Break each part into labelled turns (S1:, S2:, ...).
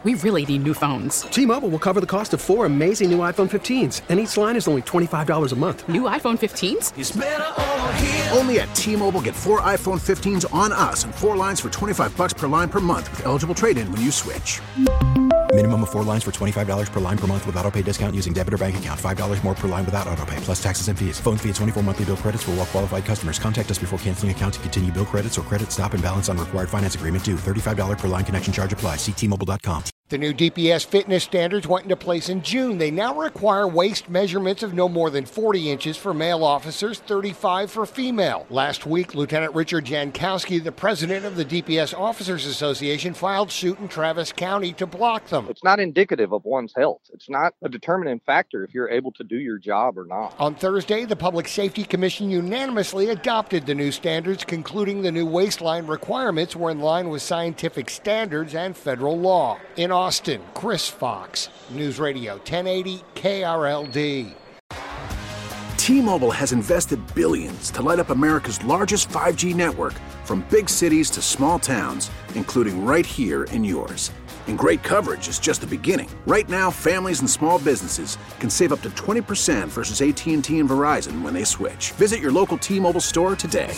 S1: We really need new phones.
S2: T-Mobile will cover the cost of 4 amazing new iPhone 15s, and each line is only $25 a month.
S1: New iPhone 15s?
S3: It's better over here.
S4: Only at T-Mobile, get 4 iPhone 15s on us and 4 lines for $25 per line per month with eligible trade-in when you switch.
S5: Minimum of 4 lines for $25 per line per month with autopay discount using debit or bank account. $5 more per line without autopay, plus taxes and fees. Phone fee at 24 monthly bill credits for well-qualified customers. Contact us before canceling account to continue bill credits or credit stop and balance on required finance agreement due. $35 per line connection charge applies. See T-Mobile.com.
S6: The new DPS fitness standards went into place in June. They now require waist measurements of no more than 40 inches for male officers, 35 for female. Last week, Lieutenant Richard Jankowski, the president of the DPS Officers Association, filed suit in Travis County to block them.
S7: It's not indicative of one's health. It's not a determining factor if you're able to do your job or not.
S6: On Thursday, the Public Safety Commission unanimously adopted the new standards, concluding the new waistline requirements were in line with scientific standards and federal law. In Austin, Chris Fox, News Radio 1080 KRLD.
S4: T-Mobile has invested billions to light up America's largest 5G network, from big cities to small towns, including right here in yours. And great coverage is just the beginning. Right now, families and small businesses can save up to 20% versus AT&T and Verizon when they switch. Visit your local T-Mobile store today.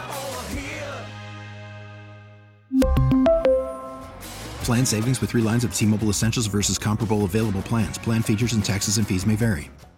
S5: Plan savings with 3 lines of T-Mobile Essentials versus comparable available plans. Plan features and taxes and fees may vary.